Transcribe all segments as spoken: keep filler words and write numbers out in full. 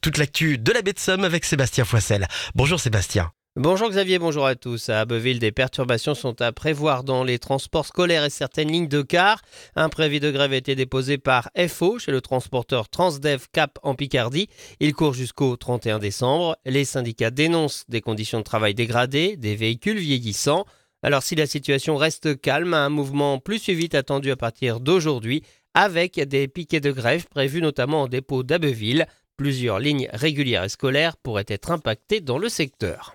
Toute l'actu de la baie de Somme avec Sébastien Foissel. Bonjour Sébastien. Bonjour Xavier, bonjour à tous. À Abbeville, des perturbations sont à prévoir dans les transports scolaires et certaines lignes de car. Un préavis de grève a été déposé par F O chez le transporteur Transdev Cap en Picardie. Il court jusqu'au trente et un décembre. Les syndicats dénoncent des conditions de travail dégradées, des véhicules vieillissants. Alors si la situation reste calme, un mouvement plus suivi est attendu à partir d'aujourd'hui avec des piquets de grève prévus notamment en dépôt d'Abbeville. Plusieurs lignes régulières et scolaires pourraient être impactées dans le secteur.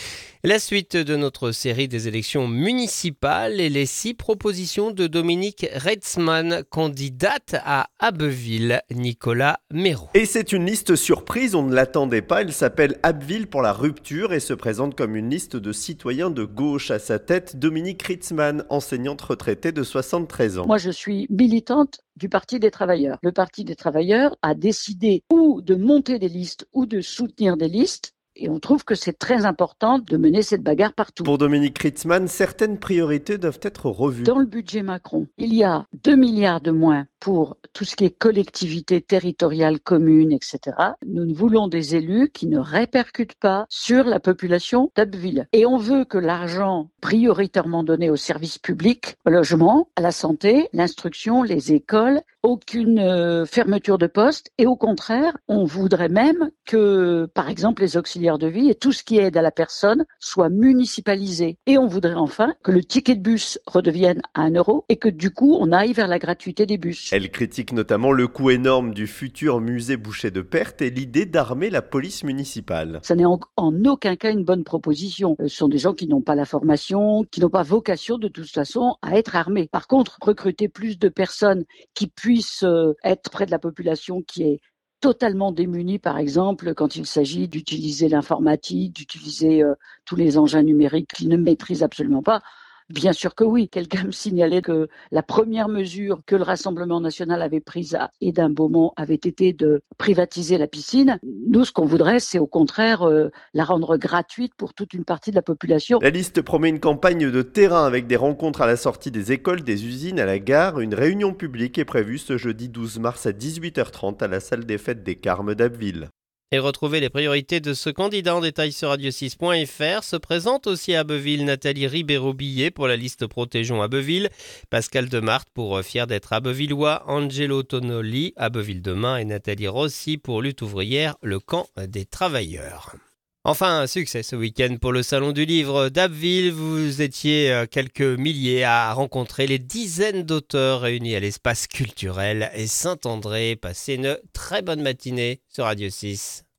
La suite de notre série des élections municipales et les six propositions de Dominique Reitzmann, candidate à Abbeville, Nicolas Méraud. Et c'est une liste surprise, on ne l'attendait pas. Elle s'appelle Abbeville pour la rupture et se présente comme une liste de citoyens de gauche. À sa tête, Dominique Reitzmann, enseignante retraitée de soixante-treize ans. Moi, je suis militante du Parti des travailleurs. Le Parti des travailleurs a décidé ou de monter des listes ou de soutenir des listes. Et on trouve que c'est très important de mener cette bagarre partout. Pour Dominique Reitzmann, certaines priorités doivent être revues. Dans le budget Macron, il y a deux milliards de moins pour tout ce qui est collectivités territoriales, communes, et cetera. Nous voulons des élus qui ne répercutent pas sur la population d'Abbeville. Et on veut que l'argent prioritairement donné aux services publics, au logement, à la santé, l'instruction, les écoles, aucune euh, fermeture de poste. Et au contraire, on voudrait même que, par exemple, les auxiliaires de vie et tout ce qui aide à la personne soit municipalisé. Et on voudrait enfin que le ticket de bus redevienne à un euro et que du coup, on aille vers la gratuité des bus. Elle critique notamment le coût énorme du futur musée Boucher de Perthes et l'idée d'armer la police municipale. Ça n'est en, en aucun cas une bonne proposition. Ce sont des gens qui n'ont pas la formation, qui n'ont pas vocation de toute façon à être armés. Par contre, recruter plus de personnes qui puissent euh, être près de la population qui est totalement démunis, par exemple, quand il s'agit d'utiliser l'informatique, d'utiliser euh, tous les engins numériques qu'ils ne maîtrisent absolument pas. Bien sûr que oui. Quelqu'un me signalait que la première mesure que le Rassemblement national avait prise à Édimbourg avait été de privatiser la piscine. Nous, ce qu'on voudrait, c'est au contraire euh, la rendre gratuite pour toute une partie de la population. La liste promet une campagne de terrain avec des rencontres à la sortie des écoles, des usines, à la gare. Une réunion publique est prévue ce jeudi douze mars à dix-huit heures trente à la salle des fêtes des Carmes d'Abbeville. Et retrouvez les priorités de ce candidat en détail sur radio six point f r. Se présente aussi à Abbeville Nathalie Ribéro-Billet pour la liste Protégeons Abbeville, Pascal Demarthe pour Fier d'être Abbevillois, Angelo Tonoli, Abbeville Demain et Nathalie Rossi pour Lutte ouvrière, le camp des travailleurs. Enfin, un succès ce week-end pour le Salon du Livre d'Abbeville. Vous étiez quelques milliers à rencontrer les dizaines d'auteurs réunis à l'espace culturel et Saint-André. Passez une très bonne matinée sur Radio six.